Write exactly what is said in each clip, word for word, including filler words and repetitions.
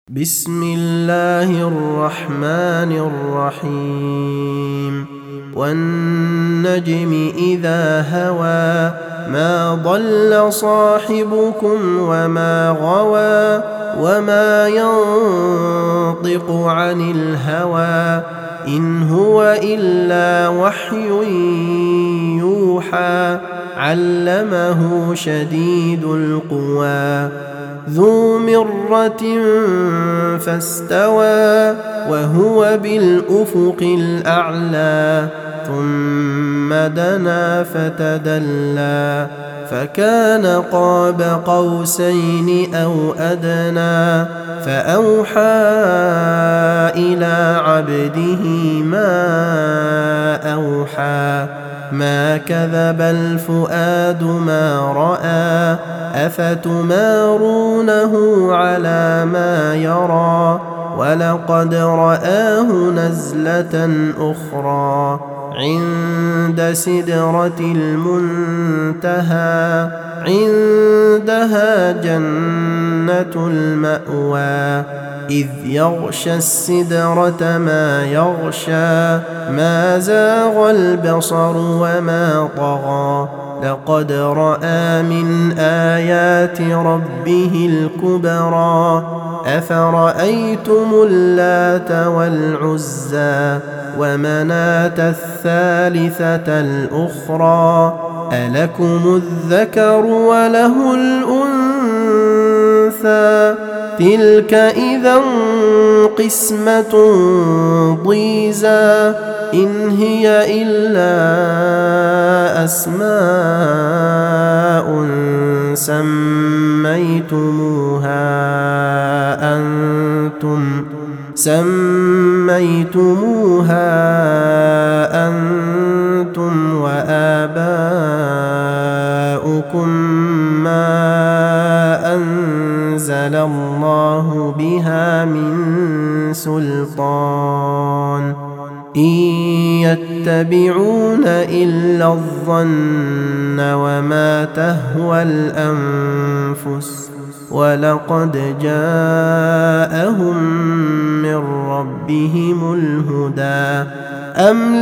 بسم الله الرحمن الرحيم والنجم إذا هوى ما ضل صاحبكم وما غوى وما ينطق عن الهوى إن هو إلا وحي يوحى علمه شديد القوى ذو مرة فاستوى وهو بالأفق الأعلى ثم دنا فتدلى فكان قاب قوسين أو أدنى فأوحى إلى عبده ما أوحى ما كذب الفؤاد ما رأى أفتمارونه على ما يرى ولقد رآه نزلة أخرى عند سدرة المنتهى عندها جنة المأوى إذ يغشى السدرة ما يغشى ما زاغ البصر وما طغى لقد رأى من آيات ربه الكبرى أفرأيتم اللات والعزى ومناة الثالثة الأخرى ألكم الذكر وله الأنثى تلك إذا قسمة ضيزى إن هي إلا أسماء سميتموها أنتم سميتموها أنتم وآباؤكم ما أنزل الله بها من سلطان إن يتبعون إلا الظن وما تهوى الأنفس ولقد جاءهم من ربهم الهدى أم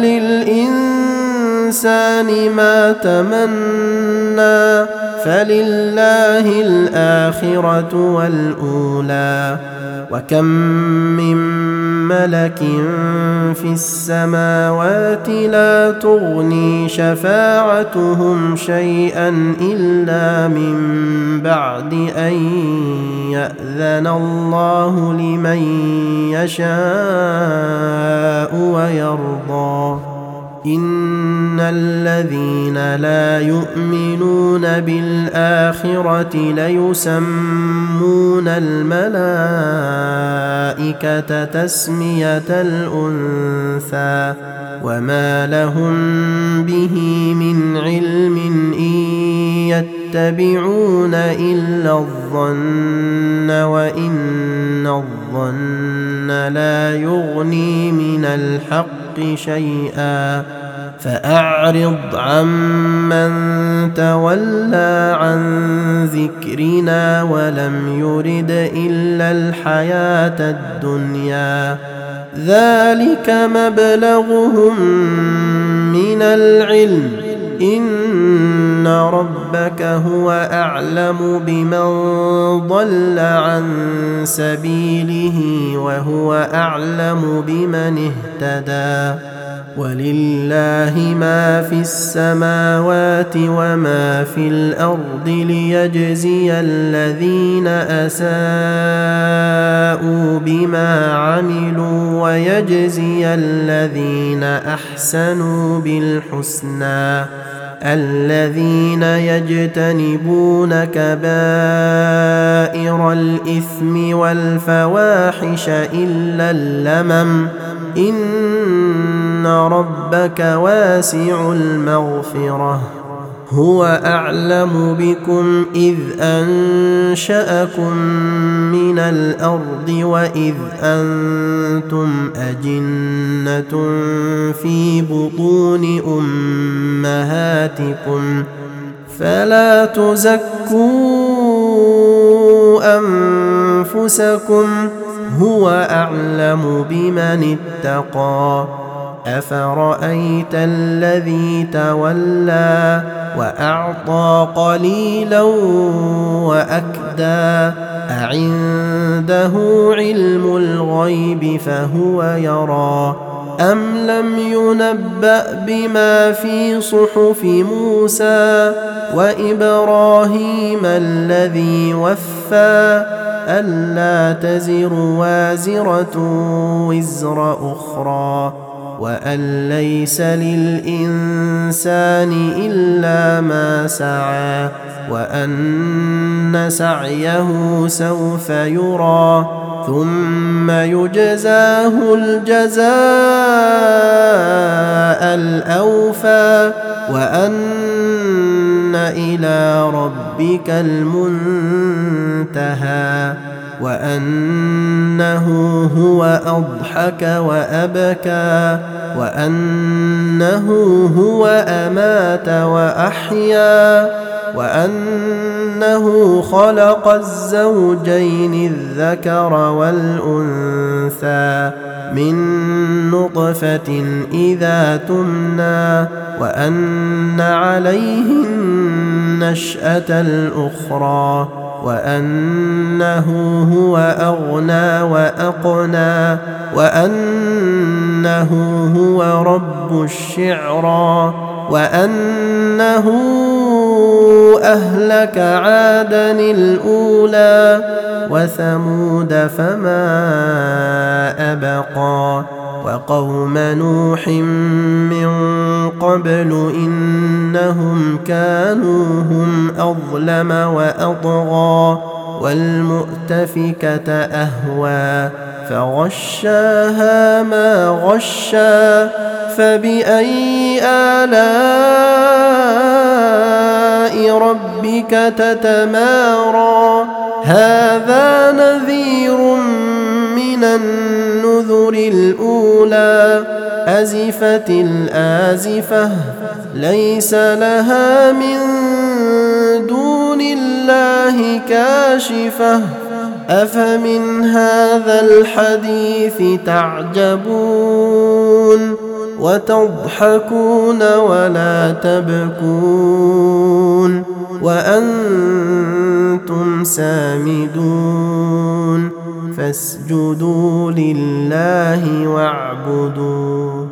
للإنسان ما تمنى فلله الآخرة والأولى وكم من ملك في السماوات لا تغني شفاعتهم شيئا إلا من بعد أن يأذن الله لمن يشاء ويرضى إن الذين لا يؤمنون بالآخرة ليسمون الملائكة تسمية الأنثى وما لهم به من علم إن يتبعون إلا الظن وإن الظن لا يغني من الحق شيئا فأعرض عمن تولى عن ذكرنا ولم يرد إلا الحياة الدنيا ذلك مبلغهم من العلم إن ربك هو أعلم بمن ضل عن سبيله وهو أعلم بمن اهتدى ولله ما في السماوات وما في الأرض ليجزي الذين أساءوا بما عملوا ويجزي الذين أحسنوا بالحسنى الذين يجتنبون كبائر الإثم والفواحش إلا اللمم إن ربك واسع المغفرة هو أعلم بكم إذ أنشأكم من الأرض وإذ أنتم أجنة في بطون أمهاتكم فلا تزكوا أنفسكم هو أعلم بمن اتقى أفرأيت الذي تولى وأعطى قليلا وأكدى أعنده علم الغيب فهو يرى أم لم ينبأ بما في صحف موسى وإبراهيم الذي وفى ألا تزر وازرة وزر أخرى وأن ليس للإنسان إلا ما سعى وأن سعيه سوف يرى ثم يجزاه الجزاء الأوفى وأن إلى ربك المنتهى وأنه هو أضحك وأبكى وأنه هو أمات وأحيا وأنه خلق الزوجين الذكر والأنثى من نطفة إذا تمنى وأن عليه النشأة الأخرى وأنه هو أغنى وأقنى وأنه هو رب الشعرى وأنه أهلك عادا الأولى وثمود فما أبقى وقوم نوح من قبل إنهم كانوا هم أظلم وأطغى والمؤتفكة أهوى فغشاها ما غشى فبأي آلاء ربك تتمارى هذا نذير من النذر الأولى أزفت الآزفة ليس لها من دون الله كاشفة أفمن هذا الحديث تعجبون وتضحكون ولا تبكون وأنتم سامدون فاسجدوا لله واعبدوا